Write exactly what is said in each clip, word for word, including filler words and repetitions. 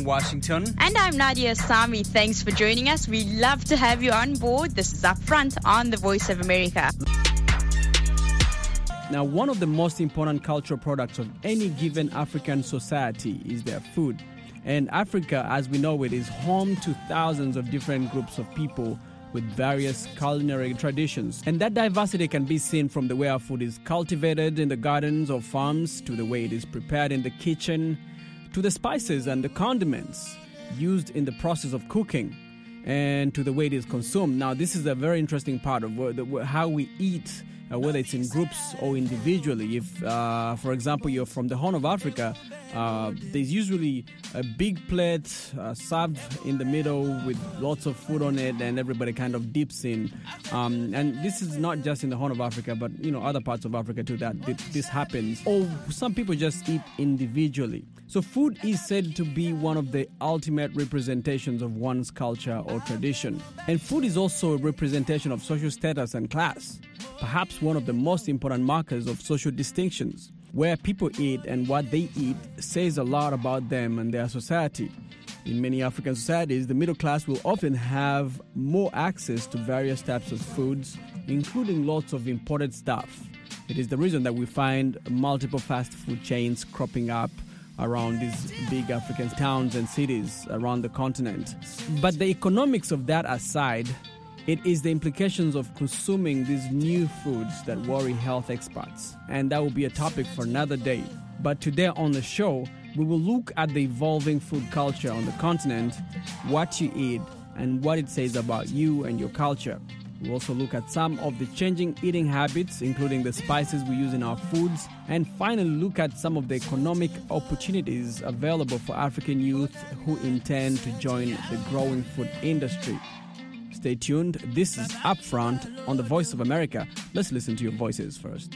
Washington. And I'm Nadia Sami. Thanks for joining us. We love to have you on board. This is Upfront on the Voice of America. Now, one of the most important cultural products of any given African society is their food. And Africa, as we know it, is home to thousands of different groups of people with various culinary traditions. And that diversity can be seen from the way our food is cultivated in the gardens or farms, to the way it is prepared in the kitchen, to the spices and the condiments used in the process of cooking, and to the way it is consumed. Now, this is a very interesting part of how we eat, uh, whether it's in groups or individually. If, uh, for example, you're from the Horn of Africa, uh, there's usually a big plate uh, served in the middle with lots of food on it, and everybody kind of dips in. Um, and this is not just in the Horn of Africa, but you know, other parts of Africa too, that this happens. Or some people just eat individually. So food is said to be one of the ultimate representations of one's culture or tradition. And food is also a representation of social status and class, perhaps one of the most important markers of social distinctions. Where people eat and what they eat says a lot about them and their society. In many African societies, the middle class will often have more access to various types of foods, including lots of imported stuff. It is the reason that we find multiple fast food chains cropping up around these big African towns and cities around the continent. But the economics of that aside, it is the implications of consuming these new foods that worry health experts. And that will be a topic for another day. But today on the show, we will look at the evolving food culture on the continent, what you eat, and what it says about you and your culture. We'll also look at some of the changing eating habits, including the spices we use in our foods, and finally look at some of the economic opportunities available for African youth who intend to join the growing food industry. Stay tuned. This is Upfront on the Voice of America. Let's listen to your voices first.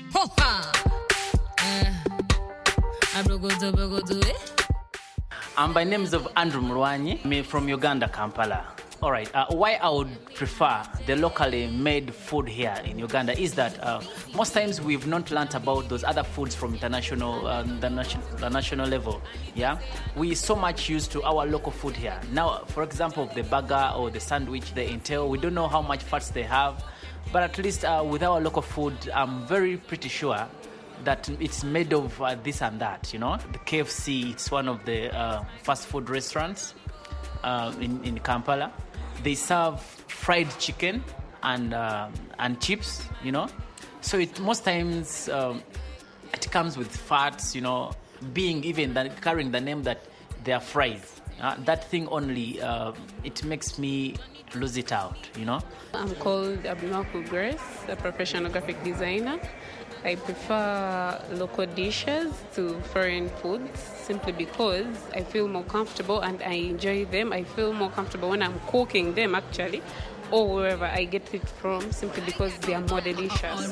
Um, by names of Andrew Murwanyi, me from Uganda, Kampala. All right, uh, why I would prefer the locally made food here in Uganda is that uh, most times we've not learned about those other foods from international, uh, the, nation, the national level. Yeah, we so much used to our local food here. Now, for example, the burger or the sandwich they entail, we don't know how much fats they have, but at least uh, with our local food, I'm very pretty sure that it's made of uh, this and that. You know, the K F C, it's one of the uh, fast food restaurants uh, in in Kampala. They serve fried chicken and uh, and chips, you know. So it most times um, it comes with fats, you know, being even the, carrying the name that they are fries. Uh, that thing only, uh, it makes me lose it out, you know. I'm called Abimaku Grace, a professional graphic designer. I prefer local dishes to foreign foods simply because I feel more comfortable and I enjoy them. I feel more comfortable when I'm cooking them, actually, or wherever I get it from, simply because they are more delicious.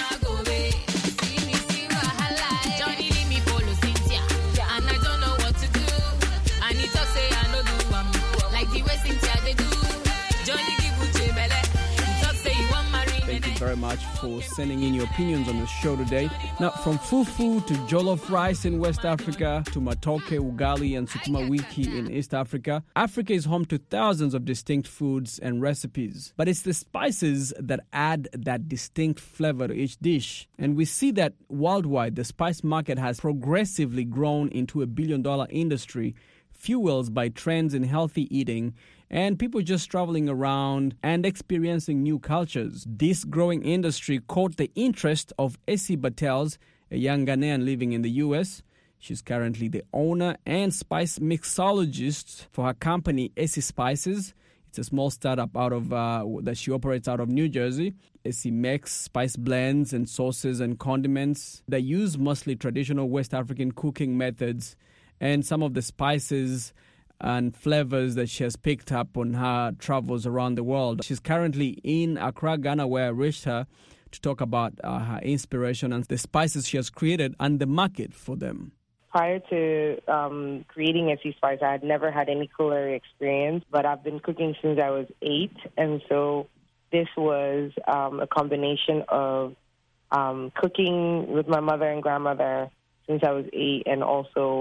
Very much for sending in your opinions on the show today. Now, from fufu to jollof rice in West Africa to matoke, ugali, and sukuma wiki in East Africa, Africa is home to thousands of distinct foods and recipes. But it's the spices that add that distinct flavor to each dish. And we see that worldwide, the spice market has progressively grown into a billion-dollar industry, fueled by trends in healthy eating and people just traveling around and experiencing new cultures. This growing industry caught the interest of Essie Battels, a young Ghanaian living in the U S. She's currently the owner and spice mixologist for her company, Essie Spices. It's a small startup out of uh, that she operates out of New Jersey. Essie makes spice blends and sauces and condiments that use mostly traditional West African cooking methods, and some of the spices and flavors that she has picked up on her travels around the world. She's currently in Accra, Ghana, where I reached her to talk about uh, her inspiration and the spices she has created and the market for them. Prior to um, creating Essie Spice, I had never had any culinary experience, but I've been cooking since I was eight, and so this was um, a combination of um, cooking with my mother and grandmother since I was eight, and also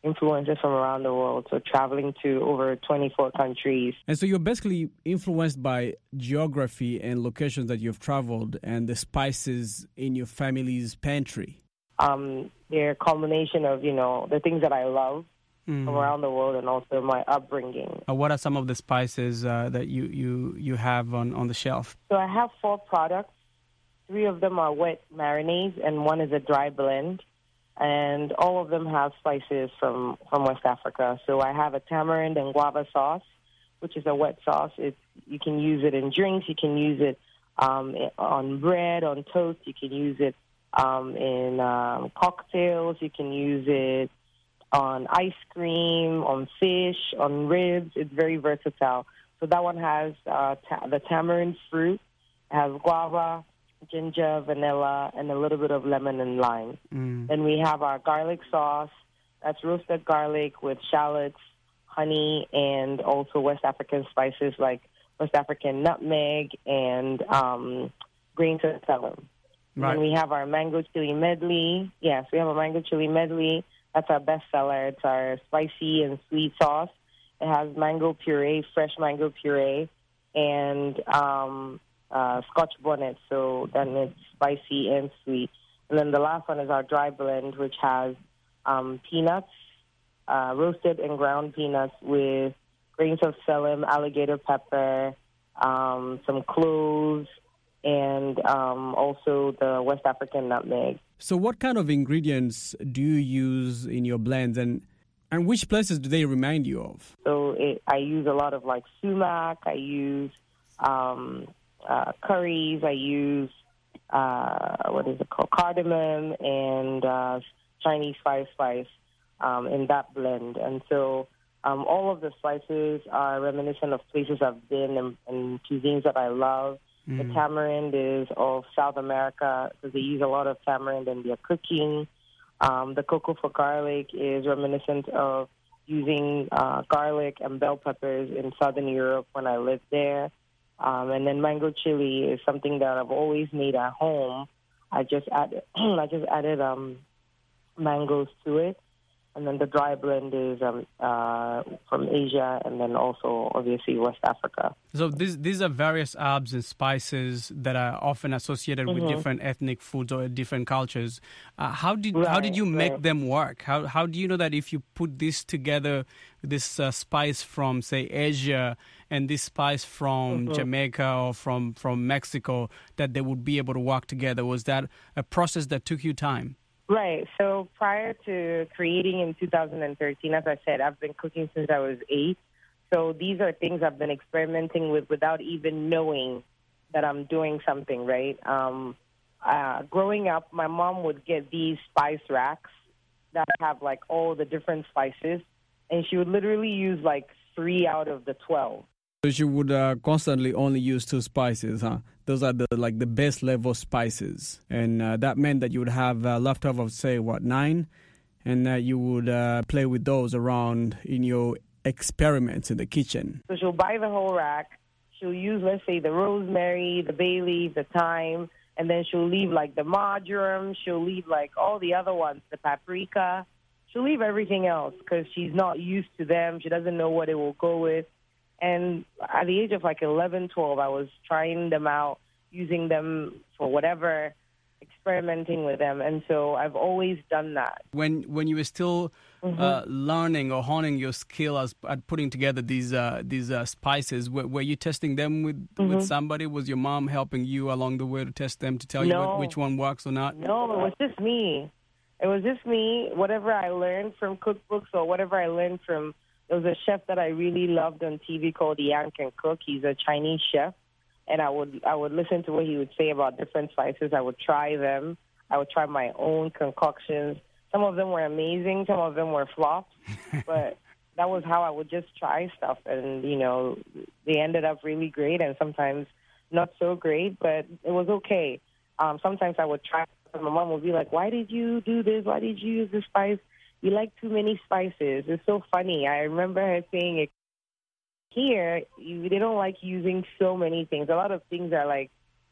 influencers from around the world, so traveling to over twenty-four countries. And so you're basically influenced by geography and locations that you've traveled and the spices in your family's pantry. Um, they're a combination of, you know, the things that I love mm. from around the world and also my upbringing. Uh, what are some of the spices uh, that you, you, you have on, on the shelf? So I have four products. Three of them are wet marinades and one is a dry blend. And all of them have spices from, from West Africa. So I have a tamarind and guava sauce, which is a wet sauce. It's, you can use it in drinks. You can use it um, on bread, on toast. You can use it um, in um, cocktails. You can use it on ice cream, on fish, on ribs. It's very versatile. So that one has uh, ta- the tamarind fruit, it has guava, ginger, vanilla, and a little bit of lemon and lime. Mm. Then we have our garlic sauce. That's roasted garlic with shallots, honey, and also West African spices like West African nutmeg and um, grains of celery. Right. And we have our mango chili medley. Yes, we have a mango chili medley. That's our best seller. It's our spicy and sweet sauce. It has mango puree, fresh mango puree, and um, uh, Scotch bonnet. So then it's spicy and sweet. And then the last one is our dry blend, which has um, peanuts, uh, roasted and ground peanuts with grains of psyllium, alligator pepper, um, some cloves, and um, also the West African nutmeg. So what kind of ingredients do you use in your blends, and and which places do they remind you of? So it, I use a lot of like sumac, I use um, uh, curries, I use, uh, what is it called, cardamom and uh, Chinese five spice um, in that blend. And so um, all of the spices are reminiscent of places I've been and, and cuisines that I love. Mm. The tamarind is of South America because they use a lot of tamarind in their cooking. Um, the cocoa for garlic is reminiscent of using uh, garlic and bell peppers in Southern Europe when I lived there. Um, and then mango chili is something that I've always made at home. I just added, I just added um, mangoes to it. And then the dry blend is um, uh, from Asia and then also, obviously, West Africa. So these these are various herbs and spices that are often associated mm-hmm. with different ethnic foods or different cultures. Uh, how did right, how did you make right. them work? How how do you know that if you put this together, this uh, spice from, say, Asia and this spice from mm-hmm. Jamaica or from, from Mexico, that they would be able to work together? Was that a process that took you time? Right. So prior to creating in two thousand thirteen, as I said, I've been cooking since I was eight. So these are things I've been experimenting with without even knowing that I'm doing something, right? Um, uh, growing up, my mom would get these spice racks that have, like, all the different spices, and she would literally use, like, three out of the twelve. So she would uh, constantly only use two spices, huh? Those are the like the base level spices, and uh, that meant that you would have uh, leftover of, say, what, nine, and uh, you would uh, play with those around in your experiments in the kitchen. So she'll buy the whole rack. She'll use, let's say, the rosemary, the bay leaf, the thyme, and then she'll leave like the marjoram. She'll leave like all the other ones, the paprika. She'll leave everything else because she's not used to them. She doesn't know what it will go with. And at the age of like eleven, twelve, I was trying them out, using them for whatever, experimenting with them. And so I've always done that. When when you were still mm-hmm. uh, learning or honing your skill as, at putting together these uh, these uh, spices, were, were you testing them with, mm-hmm. with somebody? Was your mom helping you along the way to test them, to tell no. you what, which one works or not? No, it was just me. It was just me. Whatever I learned from cookbooks or whatever I learned from... There was a chef that I really loved on T V called Yang Can Cook. He's a Chinese chef, and I would I would listen to what he would say about different spices. I would try them. I would try my own concoctions. Some of them were amazing. Some of them were flops, but that was how I would just try stuff, and you know, they ended up really great, and sometimes not so great, but it was okay. Um, sometimes I would try, and my mom would be like, "Why did you do this? Why did you use this spice? You like too many spices." It's so funny. I remember her saying it. Here, you, they don't like using so many things. A lot of things are like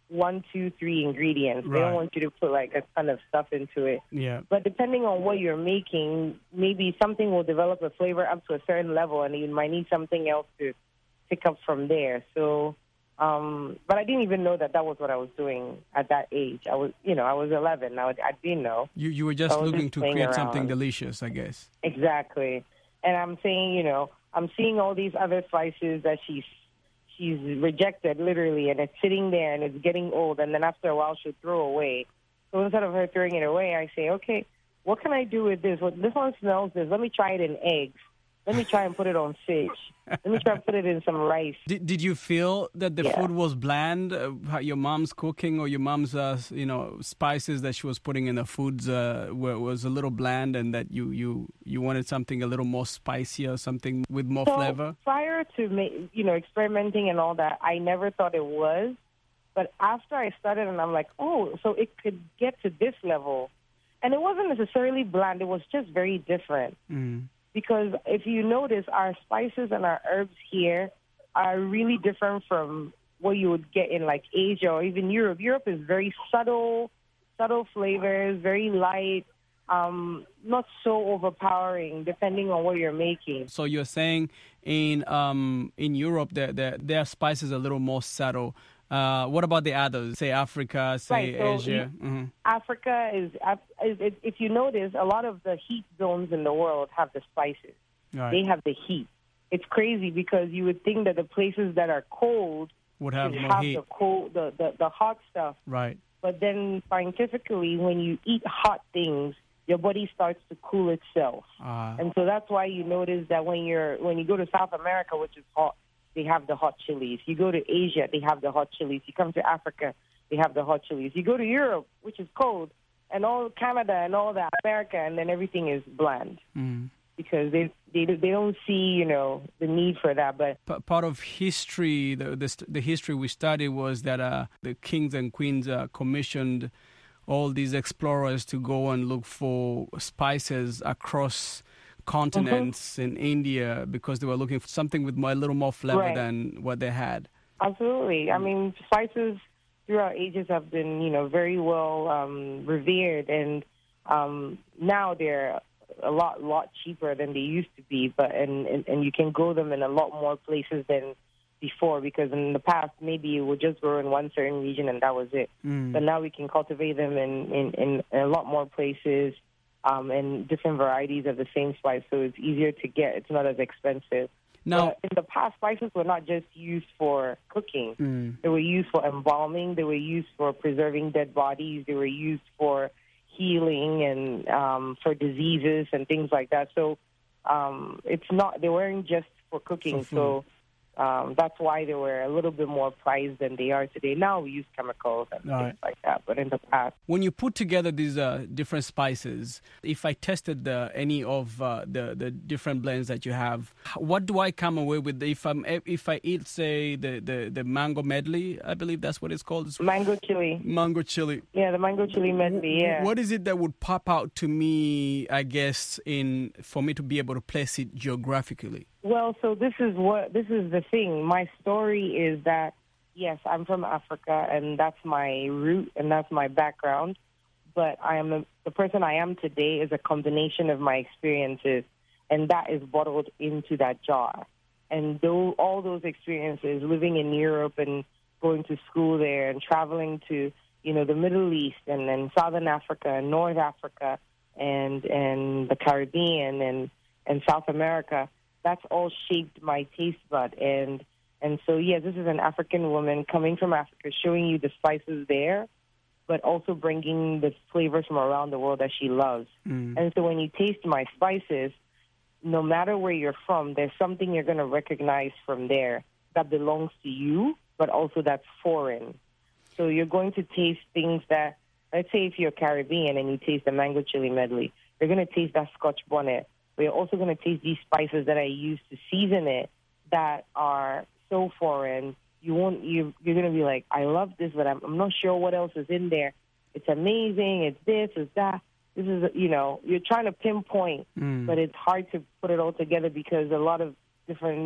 one, two, three ingredients. Right. They don't want you to put like a ton of stuff into it. Yeah. But depending on what you're making, maybe something will develop a flavor up to a certain level, and you might need something else to pick up from there. So, um, but I didn't even know that that was what I was doing at that age. I was, you know, I was eleven. I, I didn't know. You you were just I was looking just to playing create something around. delicious, I guess. Exactly. And I'm saying, you know, I'm seeing all these other spices that she's she's rejected, literally, and it's sitting there and it's getting old, and then after a while she'll throw away. So instead of her throwing it away, I say, okay, what can I do with this? Well, this one smells this. Let me try it in eggs. Let me try and put it on fish. Let me try and put it in some rice. Did Did you feel that the Yeah. food was bland? Uh, how your mom's cooking or your mom's, uh, you know, spices that she was putting in the foods uh, were, was a little bland, and that you, you, you wanted something a little more spicier, something with more So flavor? prior to ma- you know experimenting and all that, I never thought it was. But after I started, and I'm like, oh, so it could get to this level, and it wasn't necessarily bland. It was just very different. Mm. Because if you notice, our spices and our herbs here are really different from what you would get in like Asia or even Europe. Europe is very subtle, subtle flavors, very light, um, not so overpowering depending on what you're making. So you're saying in um, in Europe, their, their, their spices are a little more subtle. Uh, what about the others? Say Africa, say Right, so Asia. you- Mm-hmm. Africa is, is, is, if you notice, a lot of the heat zones in the world have the spices. Right. They have the heat. It's crazy because you would think that the places that are cold Would have should more have heat. the cold, the, the, the hot stuff. Right. But then scientifically, when you eat hot things, your body starts to cool itself. Uh, And so that's why you notice that when you're when you go to South America, which is hot, they have the hot chilies. You go to Asia, they have the hot chilies. You come to Africa, they have the hot chilies. You go to Europe, which is cold, and all Canada and all that, America, and then everything is bland mm. because they they they don't see, you know, the need for that. But P- part of history, the, the st- the history we studied was that uh, the kings and queens uh, commissioned all these explorers to go and look for spices across continents in India because they were looking for something with more, a little more flavor Right. than what they had. absolutely, I mean, spices throughout ages have been, you know, very well um, revered, and um, now they're a lot, lot cheaper than they used to be. But and, and and you can grow them in a lot more places than before, because in the past maybe it would just grow in one certain region and that was it. Mm. But now we can cultivate them in in, in a lot more places, um, and different varieties of the same spice, so it's easier to get. It's not as expensive. Now, But in the past, spices were not just used for cooking. Mm. They were used for embalming. They were used for preserving dead bodies. They were used for healing and um, for diseases and things like that. So um, it's not. They weren't just for cooking. For so um, that's why they were a little bit more prized than they are today. Now we use chemicals and All things right. like that. But in the past, when you put together these uh, different spices, if I tested the, any of uh, the the different blends that you have, what do I come away with? If I'm if I eat, say, the, the, the mango medley, I believe that's what it's called. It's mango chili. mango chili. Yeah, the mango chili medley. Yeah. What is it that would pop out to me, I guess, in for me to be able to place it geographically? Well, so this is what this is the thing. My story is that yes, I'm from Africa, and that's my root and that's my background. But I am a, the person I am today is a combination of my experiences, and that is bottled into that jar. And though all those experiences, living in Europe and going to school there, and traveling to you know the Middle East and then Southern Africa and North Africa and and the Caribbean and and South America. That's all shaped my taste bud. And and so, yeah, this is an African woman coming from Africa, showing you the spices there, but also bringing the flavors from around the world that she loves. Mm. And so when you taste my spices, no matter where you're from, there's something you're going to recognize from there that belongs to you, but also that's foreign. So you're going to taste things that, let's say if you're Caribbean and you taste the mango chili medley, you're going to taste that Scotch bonnet. We're also going to taste these spices that I use to season it that are so foreign. You won't. You, you're going to be like, I love this, but I'm, I'm not sure what else is in there. It's amazing. It's this. It's that. This is, you know, you're trying to pinpoint, Mm. but it's hard to put it all together because a lot of different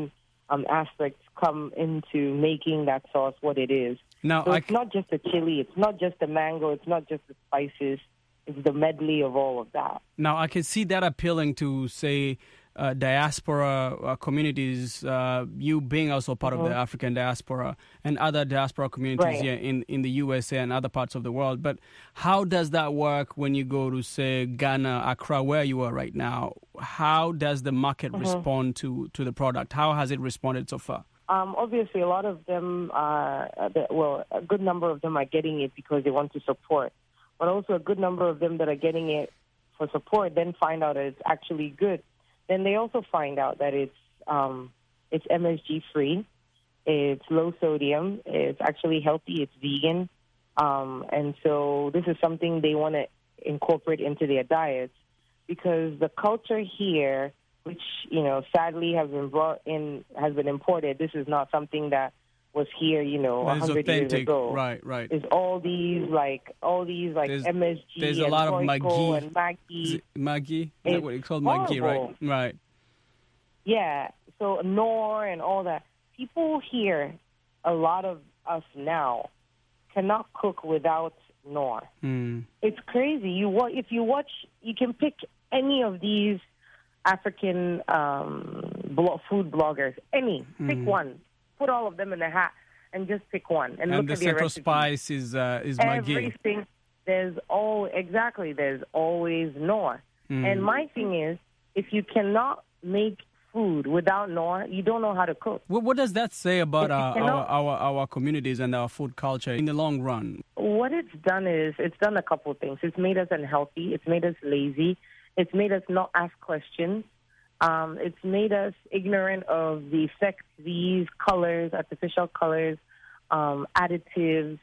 um, aspects come into making that sauce what it is. Now, so I it's c- not just the chili, it's not just the mango, it's not just the spices, it's the medley of all of that. Now, I can see that appealing to, say, uh, diaspora uh, communities, uh, you being also part mm-hmm. of the African diaspora and other diaspora communities right. here in, in the U S A and other parts of the world. But how does that work when you go to, say, Ghana, Accra, where you are right now? How does the market mm-hmm. respond to, to the product? How has it responded so far? Um, obviously, a lot of them, are, well, a good number of them are getting it because they want to support. But also a good number of them that are getting it for support then find out that it's actually good. Then they also find out that it's um, it's M S G free, it's low sodium, it's actually healthy, it's vegan. Um, and so this is something they want to incorporate into their diets because the culture here, which, you know, sadly has been brought in, has been imported, this is not something that was here, you know, a hundred years ago. Right, right. Is all these like all these like there's, M S G there's and a lot of Royco Maggi. and Maggi. Maggi? Is that what it's called? Maggi, right? Right. Yeah. So Knorr and all that. People here, a lot of us now, cannot cook without Knorr. Mm. It's crazy. You wa- if you watch, you can pick any of these African um, blo- food bloggers. Any, mm. pick one. Put all of them in a hat and just pick one and, and look the at their central recipe. spice is uh, is Maggi. Everything. There's all exactly. There's always Knorr. Mm. And my thing is, if you cannot make food without Knorr, you don't know how to cook. What, what does that say about our, cannot, our, our our communities and our food culture in the long run? What it's done is it's done a couple of things. It's made us unhealthy. It's made us lazy. It's made us not ask questions. Um, it's made us ignorant of the effects these colors, artificial colors, um, additives,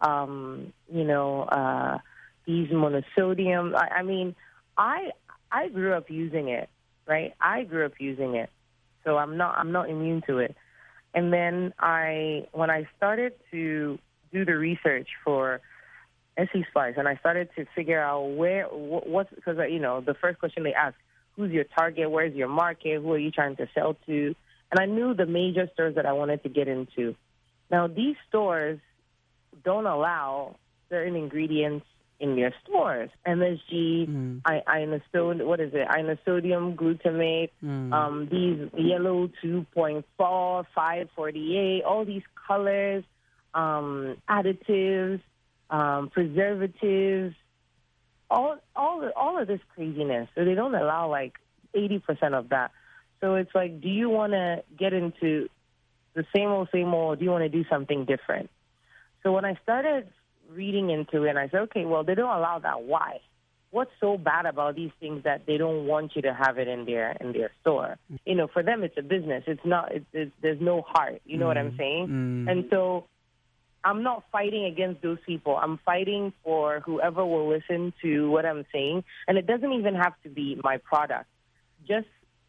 um, you know, uh, these monosodium. I, I mean, I I grew up using it, right? I grew up using it, so I'm not I'm not immune to it. And then I, when I started to do the research for Essie Spice, and I started to figure out where what, what's because you know the first question they ask. Who's your target? Where's your market? Who are you trying to sell to? And I knew the major stores that I wanted to get into. Now, these stores don't allow certain ingredients in their stores. M S G, mm. inosodium, what is it? Inosodium glutamate, mm. um, these yellow two point four, five forty-eight, all these colors, um, additives, um, preservatives, all all all of this craziness. So they don't allow like eighty percent of that. So it's like, do you want to get into the same old, same old, or do you want to do something different? So when I started reading into it, I said, okay, well, they don't allow that. Why? What's so bad about these things that they don't want you to have it in their in their store? You know, for them, it's a business. It's not. It's, it's, there's no heart. You know mm. what I'm saying? Mm. And so I'm not fighting against those people. I'm fighting for whoever will listen to what I'm saying. And it doesn't even have to be my product. Just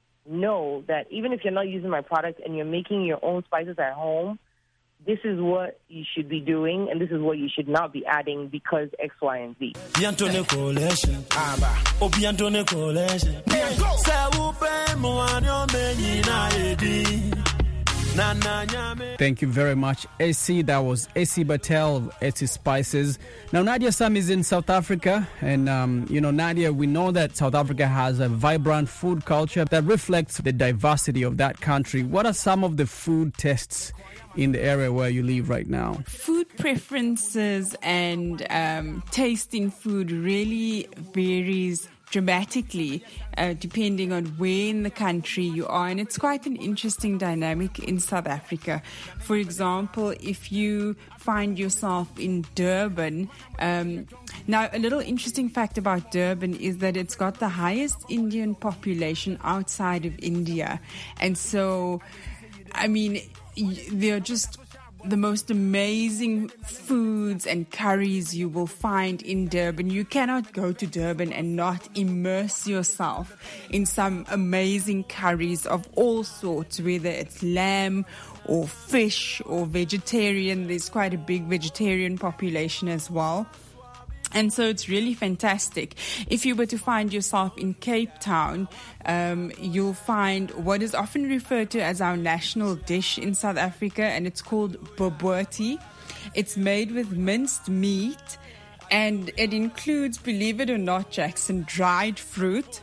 know that even if you're not using my product and you're making your own spices at home, this is what you should be doing, and this is what you should not be adding because X, Y, and Z. Thank you very much, Essie. That was Essie Batel of Essie Spices. Now, Nadia Sam is in South Africa. And, um, you know, Nadia, we know that South Africa has a vibrant food culture that reflects the diversity of that country. What are some of the food tastes in the area where you live right now? Food preferences and um, tasting food really varies dramatically uh, depending on where in the country you are, and it's quite an interesting dynamic in South Africa. For example, if you find yourself in Durban, um, now a little interesting fact about Durban is that it's got the highest Indian population outside of India, and so I mean they're just the most amazing foods and curries you will find in Durban. You cannot go to Durban and not immerse yourself in some amazing curries of all sorts, whether it's lamb or fish or vegetarian. There's quite a big vegetarian population as well. And so it's really fantastic. If you were to find yourself in Cape Town, um, you'll find what is often referred to as our national dish in South Africa, and it's called bobotie. It's made with minced meat, and it includes, believe it or not, Jackson, dried fruit.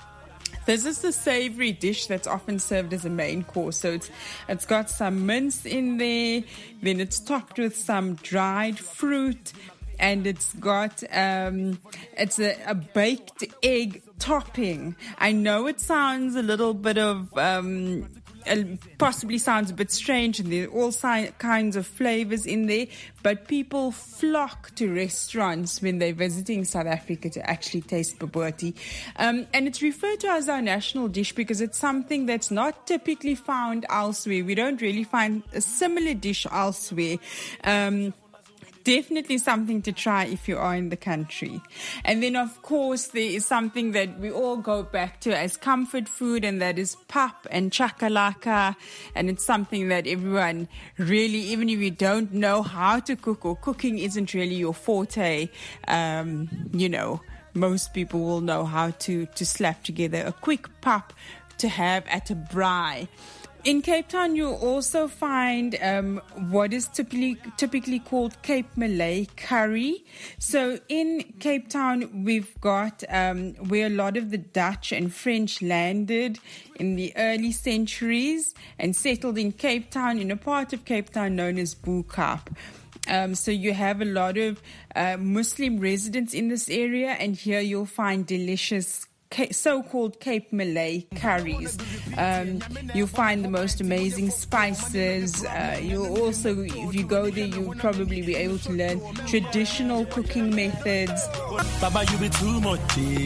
This is the savory dish that's often served as a main course. So it's it's got some mince in there, then it's topped with some dried fruit, and it's got um, it's a, a baked egg topping. I know it sounds a little bit of um, possibly sounds a bit strange, and there are all si- kinds of flavors in there, but people flock to restaurants when they're visiting South Africa to actually taste bobotie. Um, and it's referred to as our national dish because it's something that's not typically found elsewhere. We don't really find a similar dish elsewhere. Um, Definitely something to try if you are in the country. And then, of course, there is something that we all go back to as comfort food, and that is pap and chakalaka. And it's something that everyone really, even if you don't know how to cook or cooking isn't really your forte, um, you know, most people will know how to, to slap together a quick pap to have at a braai. In Cape Town, you'll also find um, what is typically typically called Cape Malay curry. So in Cape Town, we've got um, where a lot of the Dutch and French landed in the early centuries and settled in Cape Town, in a part of Cape Town known as Bo Kaap. Um, so you have a lot of uh, Muslim residents in this area, and here you'll find delicious so-called Cape Malay curries. Um, you'll find the most amazing spices. Uh, you'll also, if you go there, you'll probably be able to learn traditional cooking methods. Baba, you be too much.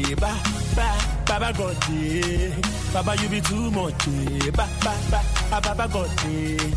Baba got it. Baba, you be too much. Baba got it.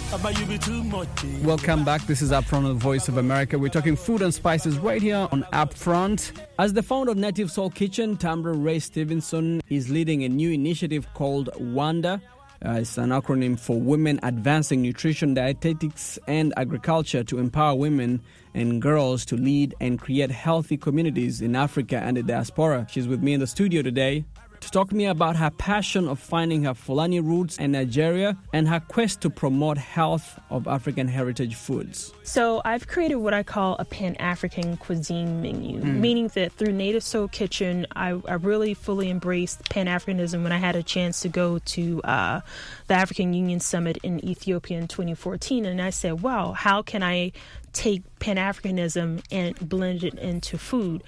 Welcome back. This is Upfront on the Voice of America. We're talking food and spices right here on Upfront. As the founder of Native Soul Kitchen, Tambra Ray Stevenson is leading a new initiative called WANDA. Uh, it's an acronym for Women Advancing Nutrition, Dietetics and Agriculture to empower women and girls to lead and create healthy communities in Africa and the diaspora. She's with me in the studio today to talk to me about her passion of finding her Fulani roots in Nigeria and her quest to promote health of African heritage foods. So I've created what I call a Pan-African cuisine menu, mm. meaning that through Native Soul Kitchen, I, I really fully embraced Pan-Africanism when I had a chance to go to uh, the African Union Summit in Ethiopia in twenty fourteen. And I said, wow, how can I take Pan-Africanism and blend it into food?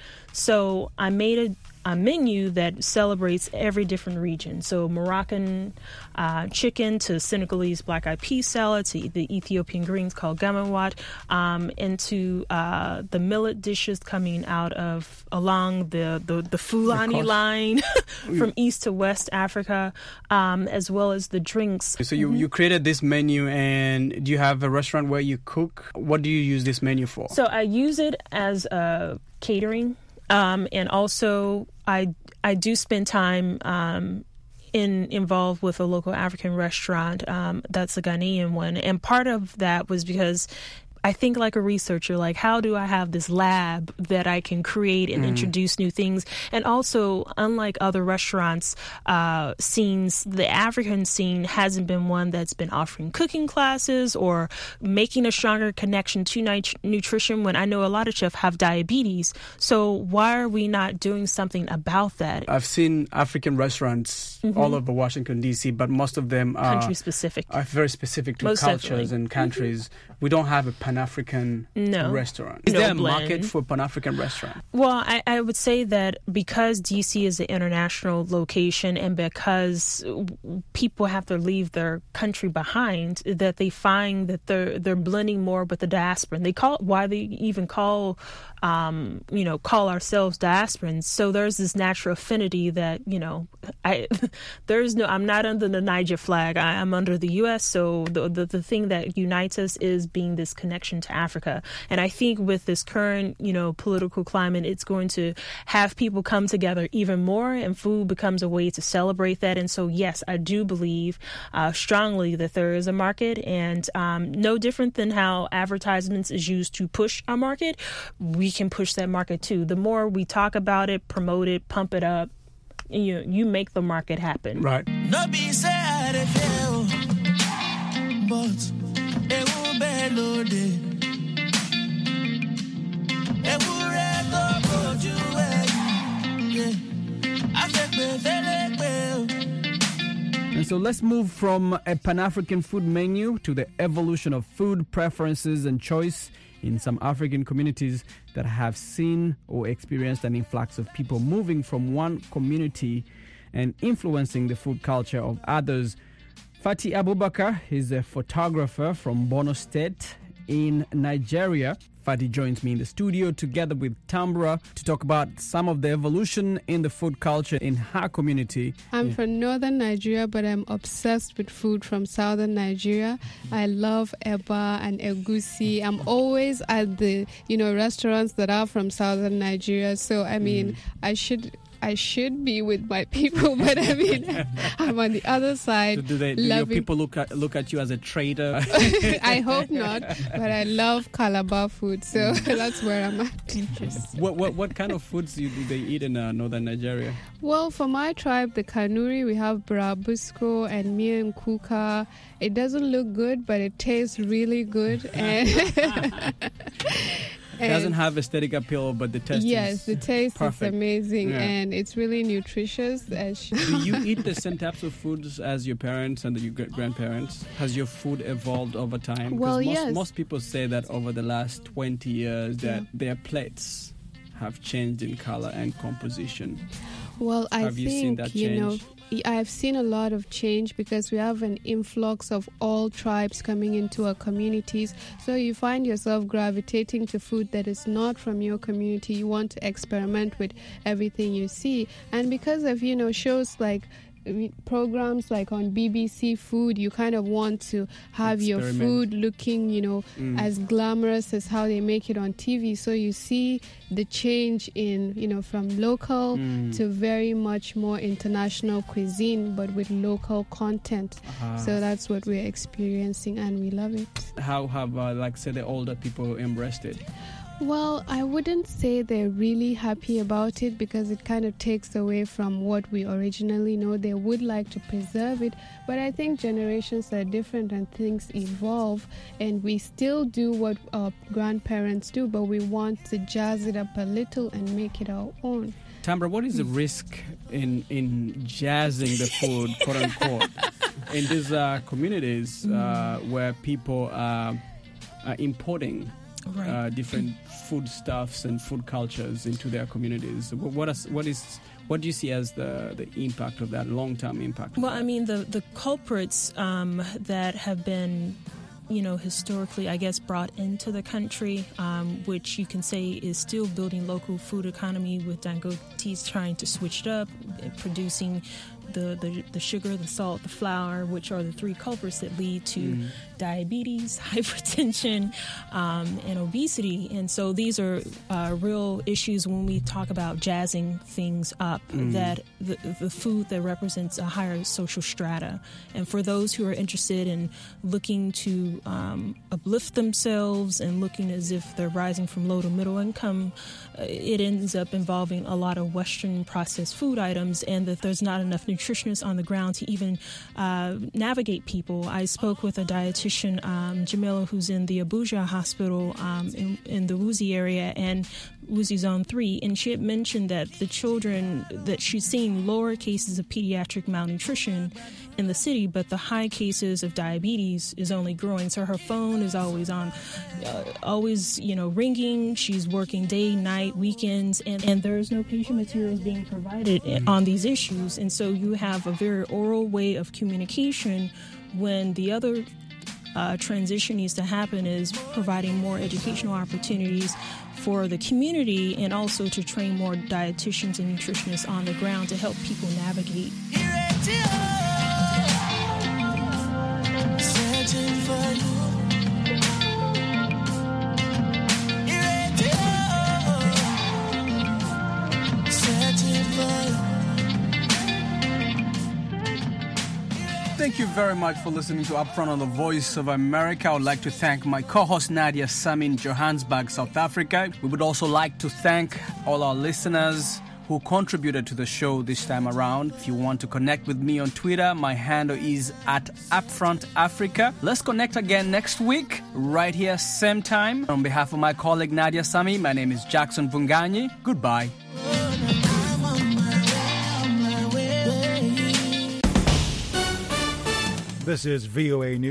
So I made a a menu that celebrates every different region. So Moroccan uh, chicken to Senegalese black-eyed pea salad to the Ethiopian greens called gamawat, um, into uh, the millet dishes coming out of along the, the, the Fulani line from east to west Africa, um, as well as the drinks. So you, mm-hmm. you created this menu, and do you have a restaurant where you cook? What do you use this menu for? So I use it as a catering. Um, and also, I I do spend time um, in involved with a local African restaurant um, that's a Ghanaian one. And part of that was because I think like a researcher, like how do I have this lab that I can create and mm. introduce new things? And also, unlike other restaurants uh, scenes, the African scene hasn't been one that's been offering cooking classes or making a stronger connection to nit- nutrition when I know a lot of chefs have diabetes. So why are we not doing something about that? I've seen African restaurants mm-hmm. all over Washington, D C, but most of them are country-specific. Are very specific to most cultures definitely. and countries. Mm-hmm. We don't have a Pan-African no. restaurant. Is no there a blend. market for Pan-African restaurant? Well, I, I would say that because D C is an international location and because people have to leave their country behind, that they find that they're they're blending more with the diaspora. And they call it, why they even call um, you know call ourselves diasporans. So there's this natural affinity that you know I there's no I'm not under the Niger flag. I, I'm under the U S. So the, the the thing that unites us is being this connection connection to Africa. And I think with this current, you know, political climate, it's going to have people come together even more, and food becomes a way to celebrate that. And so, yes, I do believe uh, strongly that there is a market, and um, no different than how advertisements is used to push a market, we can push that market too. The more we talk about it, promote it, pump it up, you you make the market happen. Right. No be sad if you, but it will be loaded. It will record for you. Yeah, I think we feel it well. And so let's move from a Pan-African food menu to the evolution of food preferences and choice in some African communities that have seen or experienced an influx of people moving from one community and influencing the food culture of others. Fatih Abubakar is a photographer from Borno State in Nigeria. Fatih joins me in the studio together with Tambra to talk about some of the evolution in the food culture in her community. I'm yeah. from northern Nigeria, but I'm obsessed with food from southern Nigeria. I love eba and egusi. I'm always at the, you know, restaurants that are from southern Nigeria. So, I mean, mm. I should... I should be with my people, but I mean, I'm on the other side. So do they, do your people look at look at you as a traitor? I hope not, but I love Calabar food, so that's where I'm at. Interesting. What what what kind of foods do they eat in uh, northern Nigeria? Well, for my tribe, the Kanuri, we have Brabusco and Mian Kuka. It doesn't look good, but it tastes really good. And it doesn't have aesthetic appeal, but the taste yes, is the taste perfect. is amazing, yeah. and it's really nutritious. Do you eat the same types of foods as your parents and your grandparents? Has your food evolved over time? Well, most, yes. most people say that over the last twenty years that yeah. their plates have changed in color and composition. Well, I have think, you, seen that you know, change? I've seen a lot of change because we have an influx of all tribes coming into our communities. So you find yourself gravitating to food that is not from your community. You want to experiment with everything you see. And because of, you know, shows like programs like on B B C Food, you kind of want to have Experiment. your food looking, you know, mm. as glamorous as how they make it on T V. So you see the change in, you know, from local mm. to very much more international cuisine, but with local content. Uh-huh. So that's what we're experiencing, and we love it. How have, uh, like, say, the older people embraced it? Well, I wouldn't say they're really happy about it because it kind of takes away from what we originally know. They would like to preserve it, but I think generations are different and things evolve, and we still do what our grandparents do, but we want to jazz it up a little and make it our own. Tambra, what is the risk in, in jazzing the food, quote unquote, in these uh, communities uh, where people are, are importing Right. Uh, different foodstuffs and food cultures into their communities? What is what is what do you see as the, the impact of that, long-term impact? Well, I mean, the the culprits um, that have been, you know, historically, I guess, brought into the country, um, which you can say is still building local food economy, with Dangote's trying to switch it up, producing the, the, the sugar, the salt, the flour, which are the three culprits that lead to mm. diabetes, hypertension, um, and obesity. And so these are uh, real issues when we talk about jazzing things up, mm. that the, the food that represents a higher social strata. And for those who are interested in looking to um, uplift themselves and looking as if they're rising from low to middle income, uh, it ends up involving a lot of Western processed food items, and that there's not enough nutritionists on the ground to even uh, navigate people. I spoke with a dietitian, um, Jamila, who's in the Abuja hospital um, in, in the Wuzi area, and Wuzi Zone three, and she had mentioned that the children, that she's seeing lower cases of pediatric malnutrition in the city, but the high cases of diabetes is only growing. So her phone is always on, uh, always, you know, ringing. She's working day, night, weekends, and, and there's no patient materials being provided on these issues. And so you have a very oral way of communication, when the other uh, transition needs to happen is providing more educational opportunities for the community, and also to train more dietitians and nutritionists on the ground to help people navigate. you very much for listening to Upfront on the Voice of America. I would like to thank my co-host Nadia Sami in Johannesburg, South Africa. We would also like to thank all our listeners who contributed to the show this time around. If you want to connect with me on Twitter, my handle is at Upfront Africa. Let's connect again next week, right here, same time. On behalf of my colleague Nadia Sami, my name is Jackson Vunganyi. Goodbye. This is V O A News.